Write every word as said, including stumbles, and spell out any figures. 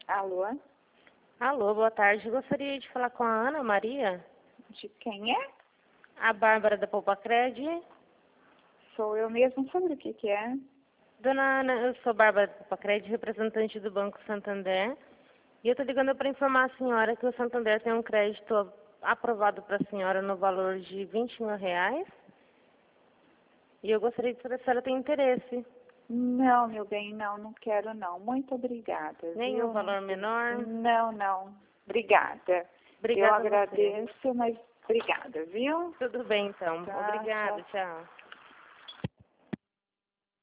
Alô? Alô, boa tarde. Gostaria de falar com a Ana Maria, De quem é? a Bárbara da Poupacred. Sou eu mesmo. Sobre o que que é? Dona Ana, eu sou Bárbara da Poupacred, representante do Banco Santander. E eu estou ligando para informar a senhora que o Santander tem um crédito aprovado para a senhora no valor de vinte mil reais. E eu gostaria de saber se a senhora tem interesse. Não, meu bem, não, não quero não. Muito obrigada, Nenhum viu? valor menor. Não, não. Obrigada. Obrigada Eu a você. agradeço, mas obrigada, viu? Tudo bem, então. Tá, Obrigada, tchau. tchau.